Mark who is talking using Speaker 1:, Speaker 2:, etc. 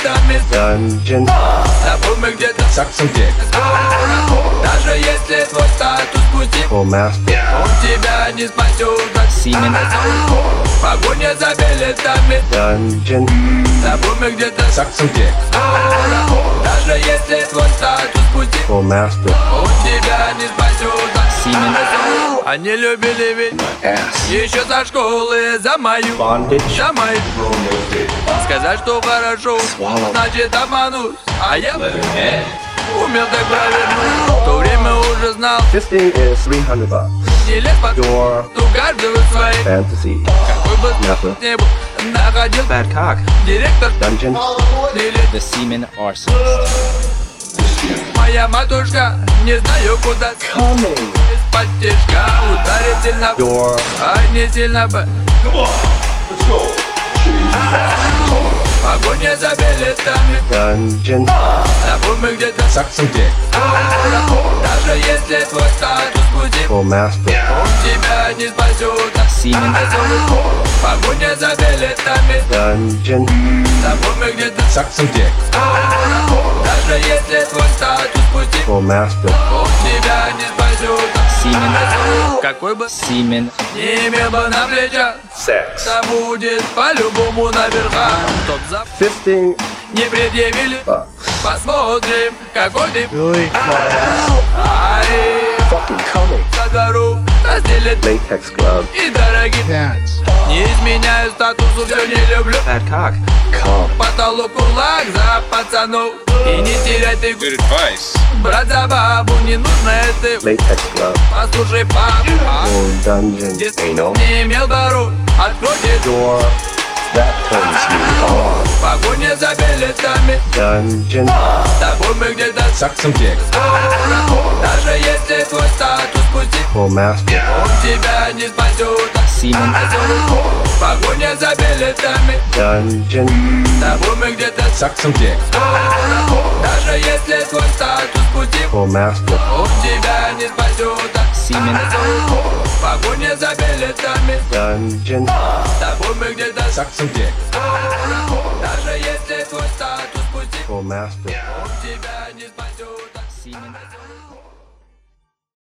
Speaker 1: билетами.
Speaker 2: Dungeon.
Speaker 1: С тобой мы где-то
Speaker 3: Suck some dick.
Speaker 1: даже если твой статус пустит,
Speaker 2: Full master.
Speaker 1: он тебя не спасет от
Speaker 4: Semen.
Speaker 1: погоня за билетами.
Speaker 2: Dungeon.
Speaker 1: С тобой мы где-то
Speaker 3: Suck some dick.
Speaker 1: даже если твой статус пустит,
Speaker 2: Full master.
Speaker 1: он тебя не спасет от
Speaker 4: Semen.
Speaker 1: Они любили ведь
Speaker 3: Ass.
Speaker 1: еще со школы за мою,
Speaker 2: Bondage.
Speaker 1: за мою. Сказать, что хорошо, значит обмануть. А я умел так провернуть. В то время уже знал,
Speaker 2: Fisting is $300.
Speaker 1: не лез под
Speaker 2: Your
Speaker 1: у каждого своей.
Speaker 2: fantasy.
Speaker 1: Какой бы
Speaker 2: Nothing.
Speaker 1: не был, находил
Speaker 4: Bad cock.
Speaker 1: директор
Speaker 2: Dungeon.
Speaker 1: или
Speaker 4: The semen arsonist.
Speaker 1: моя матушка. Не знаю куда из-под тишка ударит сильно,
Speaker 2: Your
Speaker 1: а не сильно бы. Погоня за билетами.
Speaker 2: dungeon.
Speaker 1: С тобой мы где-то
Speaker 3: Suck some dick.
Speaker 1: даже если твой статус пустит,
Speaker 2: Full master.
Speaker 1: он тебя не спасет от
Speaker 4: Semen.
Speaker 1: погоня за билетами.
Speaker 2: Dungeon.
Speaker 1: С тобой мы где-то
Speaker 3: Suck some dick.
Speaker 1: даже если твой статус пустит,
Speaker 2: Full master.
Speaker 1: он тебя не спасет от
Speaker 4: Semen.
Speaker 1: какой бы
Speaker 4: Semen.
Speaker 1: не имел бы на плечах,
Speaker 2: Sex.
Speaker 1: да будет по-любому наверха. Чтоб за
Speaker 2: Fisting
Speaker 1: не предъявили,
Speaker 2: bucks.
Speaker 1: посмотрим, какой ты. Ай,
Speaker 2: Fucking coming.
Speaker 1: со двору разделит
Speaker 2: Latex glove.
Speaker 1: и дорогим. Не изменяю статусу, все не люблю.
Speaker 4: Bad cock.
Speaker 2: Come.
Speaker 1: Потолок кулак за пацанов. И не теряй ты,
Speaker 3: Good advice.
Speaker 1: брат за бабу, не нужно это.
Speaker 2: Latex glove.
Speaker 1: Послушай, папа,
Speaker 2: Full dungeon.
Speaker 1: здесь
Speaker 2: Anal.
Speaker 1: не имел бару. Откройте
Speaker 2: Your that turns you on.
Speaker 1: погоня за билетами.
Speaker 2: Dungeon.
Speaker 1: С тобой мы где-то
Speaker 3: Suck some dick.
Speaker 1: даже если твой статус пустит,
Speaker 2: Full master.
Speaker 1: он тебя не спасет от
Speaker 4: Semen.
Speaker 1: погоня за билетами.
Speaker 2: Dungeon.
Speaker 1: С тобой мы где-то
Speaker 3: Suck some dick.
Speaker 1: даже если твой статус пустит,
Speaker 2: Full master.
Speaker 1: он тебя не спасет от
Speaker 4: Semen.
Speaker 1: погоня за билетами.
Speaker 2: Dungeon.
Speaker 1: С тобой мы где-то
Speaker 3: Suck some dick.
Speaker 1: даже если твой статус пустит,
Speaker 2: Full master.